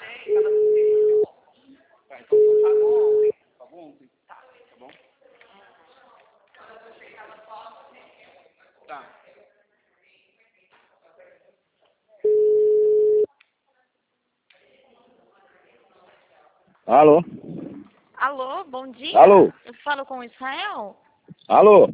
Tá, então você pagou ontem. Pagou ontem? Tá bom? Tá. Alô? Alô, bom dia. Alô? Eu falo com o Israel? Alô?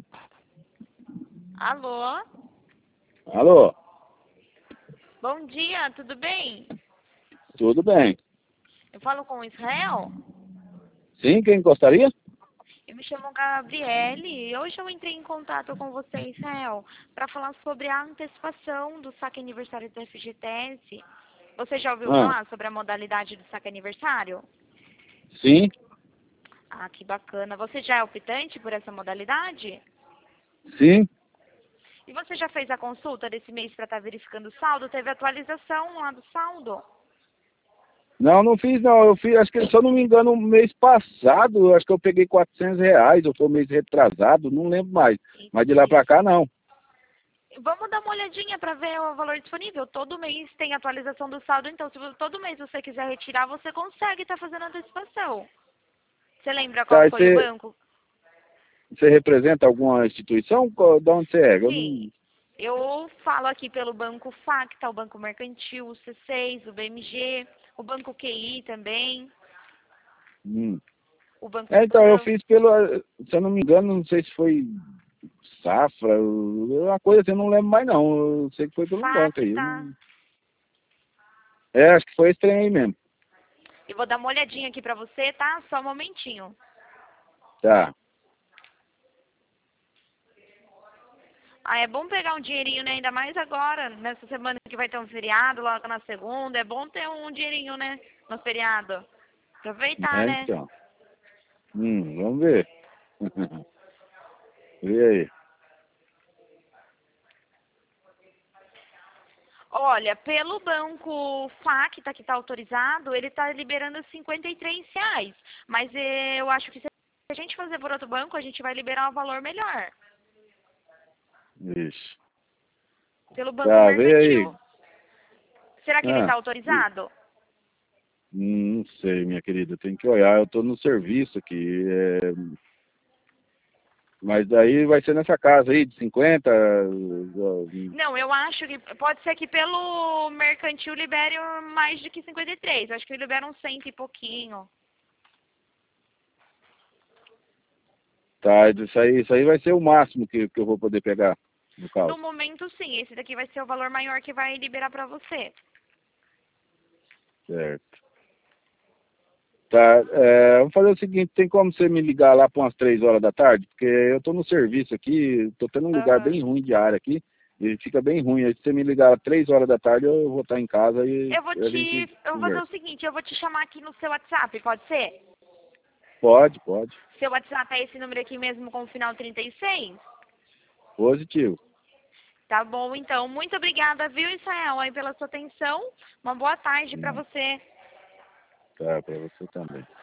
Alô? Alô? Bom dia, tudo bem? Tudo bem? Eu falo com o Israel? Sim, quem gostaria? Eu me chamo Gabriele e hoje eu entrei em contato com você, Israel, para falar sobre a antecipação do saque aniversário do FGTS. Você já ouviu Ah, falar sobre a modalidade do saque aniversário? sim, Ah, que bacana. Você já é optante por essa modalidade? sim. E você já fez a consulta desse mês para estar verificando o saldo? Teve atualização lá do saldo? Não, não fiz não. Eu fiz, acho que, se eu não me engano, no mês passado, acho que eu peguei R$ 400, ou foi um mês retrasado, não lembro mais. Mas de lá pra cá, não. Vamos dar uma olhadinha para ver o valor disponível. Todo mês tem atualização do saldo, então se todo mês você quiser retirar, você consegue estar fazendo antecipação. Você lembra qual Tá, e foi o banco? você representa alguma instituição? De onde você é? Eu Sim, não... eu falo aqui pelo Banco Facta, o Banco Mercantil, o C6, o BMG, o Banco QI também, Hum. o Banco É, do então, eu Campo. fiz pelo, se eu não me engano, não sei se foi Safra, uma coisa assim, eu não lembro mais não. Eu sei que foi pelo banco aí. Facta. É, acho que foi esse trem aí mesmo. Eu vou dar uma olhadinha aqui para você, tá? Só um momentinho. Tá. Ah, é bom pegar um dinheirinho, né? Ainda mais agora, nessa semana que vai ter um feriado, logo na segunda. É bom ter um dinheirinho, né? No feriado. Aproveitar, É, né? então. Vamos ver. E aí? Olha, pelo banco Facta, que está autorizado, ele está liberando R$ 53. Mas eu acho que se a gente fazer por outro banco, a gente vai liberar um valor melhor. Ixi. Pelo banco Tá, vê aí. mercantil. Será que ele está Ah, autorizado? não sei, minha querida. Tem que olhar. Eu tô no serviço aqui. Mas daí vai ser nessa casa aí, de 50. Não, eu acho que pode ser que pelo mercantil libere mais de que 53. Acho que libera uns 100 e pouquinho. Tá, isso aí vai ser o máximo que eu vou poder pegar, no No caso. momento, sim. Esse daqui vai ser o valor maior que vai liberar para você. Certo. Tá, vamos fazer o seguinte, tem como você me ligar lá para umas 3 horas da tarde? Porque eu tô no serviço aqui, tô tendo um lugar Aham. bem ruim de área aqui, e fica bem ruim. Aí se você me ligar às 3 horas da tarde, eu vou estar em casa e a gente Eu vou fazer o conversa. seguinte, eu vou te chamar aqui no seu WhatsApp, pode ser? Pode, pode. Seu WhatsApp é esse número aqui mesmo com o final 36? Positivo. Tá bom, então. Muito obrigada, viu, Israel, aí pela sua atenção. Uma boa tarde para você. Tá, para você também.